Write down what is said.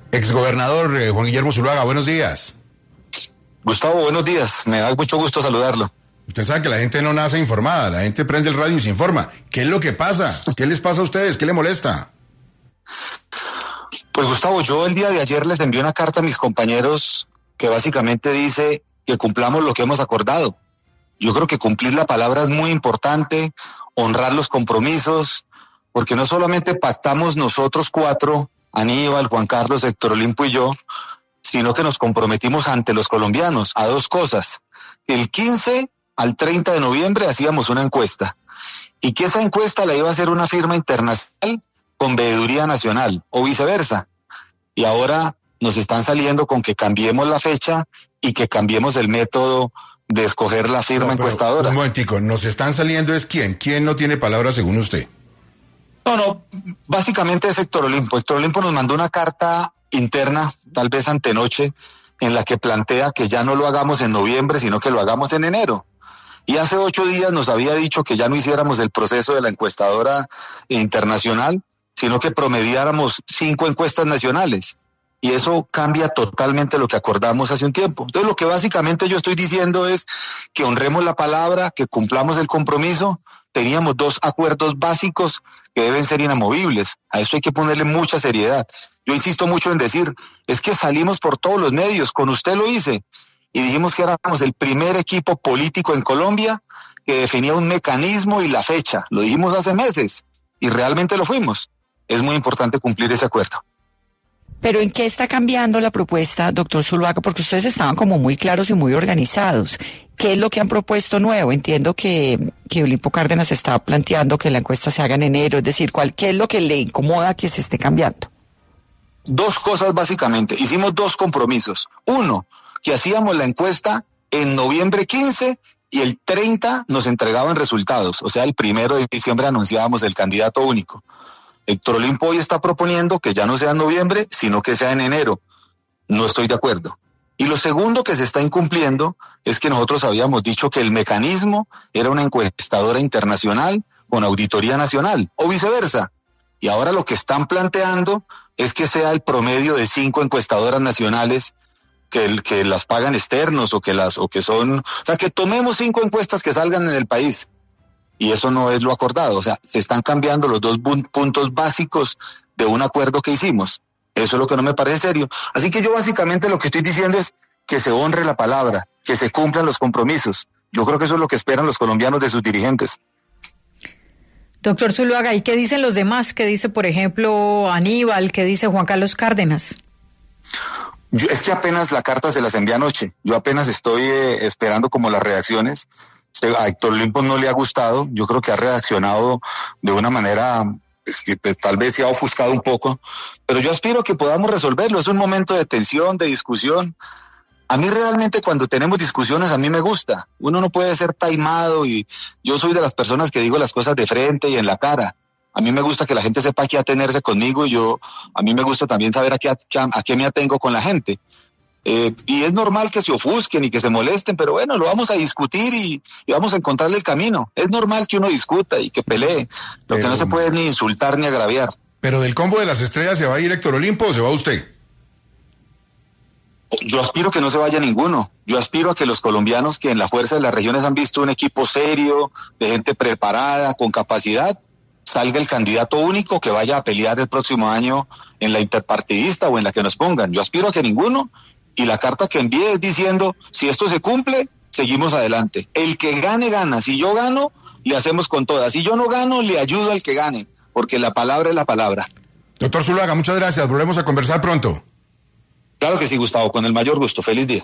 Exgobernador Juan Guillermo Zuluaga, buenos días. Gustavo, buenos días. Me da mucho gusto saludarlo. Usted sabe que la gente no nace informada, la gente prende el radio y se informa. ¿Qué es lo que pasa? ¿Qué les pasa a ustedes? ¿Qué les molesta? Pues Gustavo, yo el día de ayer les envié una carta a mis compañeros que básicamente dice que cumplamos lo que hemos acordado. Yo creo que cumplir la palabra es muy importante, honrar los compromisos, porque no solamente pactamos nosotros cuatro, Aníbal, Juan Carlos, Héctor Olimpo y yo, sino que nos comprometimos ante los colombianos a dos cosas. El 15 al 30 de noviembre hacíamos una encuesta y que esa encuesta la iba a hacer una firma internacional con veeduría nacional o viceversa. Y ahora nos están saliendo con que cambiemos la fecha y que cambiemos el método de escoger la firma encuestadora. Un momentico, nos están saliendo es quién. ¿Quién no tiene palabra según usted? No, básicamente es Héctor Olimpo. Héctor Olimpo nos mandó una carta interna, tal vez antenoche, en la que plantea que ya no lo hagamos en noviembre, sino que lo hagamos en enero. Y hace 8 días nos había dicho que ya no hiciéramos el proceso de la encuestadora internacional, sino que promediáramos 5 encuestas nacionales. Y eso cambia totalmente lo que acordamos hace un tiempo. Entonces lo que básicamente yo estoy diciendo es que honremos la palabra, que cumplamos el compromiso. Teníamos 2 acuerdos básicos que deben ser inamovibles. A eso hay que ponerle mucha seriedad. Yo insisto mucho en decir, es que salimos por todos los medios, con usted lo hice, y dijimos que éramos el primer equipo político en Colombia que definía un mecanismo y la fecha. Lo dijimos hace meses, y realmente lo fuimos. Es muy importante cumplir ese acuerdo. Pero ¿en qué está cambiando la propuesta, doctor Zuluaga? Porque ustedes estaban como muy claros y muy organizados. ¿Qué es lo que han propuesto nuevo? Entiendo que Olimpo Cárdenas está planteando que la encuesta se haga en enero. Es decir, ¿qué es lo que le incomoda que se esté cambiando? 2 cosas básicamente. Hicimos 2 compromisos. Uno, que hacíamos la encuesta en noviembre 15 y el 30 nos entregaban resultados. O sea, el 1 de diciembre anunciábamos el candidato único. Héctor Olimpo hoy está proponiendo que ya no sea en noviembre, sino que sea en enero. No estoy de acuerdo. Y lo segundo que se está incumpliendo es que nosotros habíamos dicho que el mecanismo era una encuestadora internacional con auditoría nacional, o viceversa. Y ahora lo que están planteando es que sea el promedio de 5 encuestadoras nacionales que las pagan externos o que tomemos 5 encuestas que salgan en el país. Y eso no es lo acordado. O sea, se están cambiando los 2 puntos básicos de un acuerdo que hicimos. Eso es lo que no me parece serio. Así que yo básicamente lo que estoy diciendo es que se honre la palabra, que se cumplan los compromisos. Yo creo que eso es lo que esperan los colombianos de sus dirigentes. Doctor Zuluaga, ¿y qué dicen los demás? ¿Qué dice, por ejemplo, Aníbal? ¿Qué dice Juan Carlos Cárdenas? Es que apenas la carta se las envié anoche. Yo apenas estoy esperando como las reacciones. A Héctor Olimpo no le ha gustado. Yo creo que ha reaccionado de una manera que tal vez se ha ofuscado un poco. Pero yo aspiro a que podamos resolverlo. Es un momento de tensión, de discusión. A mí realmente cuando tenemos discusiones a mí me gusta. Uno no puede ser taimado y yo soy de las personas que digo las cosas de frente y en la cara. A mí me gusta que la gente sepa a qué atenerse conmigo y a mí me gusta también saber a qué me atengo con la gente. Y es normal que se ofusquen y que se molesten, pero bueno, lo vamos a discutir y vamos a encontrarle el camino. Es normal que uno discuta y que pelee. Lo que no se puede es ni insultar ni agraviar. Pero del combo de las estrellas, ¿se va a ir Héctor Olimpo o se va usted? Yo aspiro que no se vaya ninguno. Yo aspiro a que los colombianos que en la Fuerza de las Regiones han visto un equipo serio, de gente preparada, con capacidad, salga el candidato único que vaya a pelear el próximo año en la interpartidista o en la que nos pongan. Yo aspiro a que ninguno, y la carta que envié es diciendo, si esto se cumple, seguimos adelante. El que gane, gana. Si yo gano, le hacemos con todas. Si yo no gano, le ayudo al que gane, porque la palabra es la palabra. Doctor Zuluaga, muchas gracias. Volvemos a conversar pronto. Claro que sí, Gustavo, con el mayor gusto. Feliz día.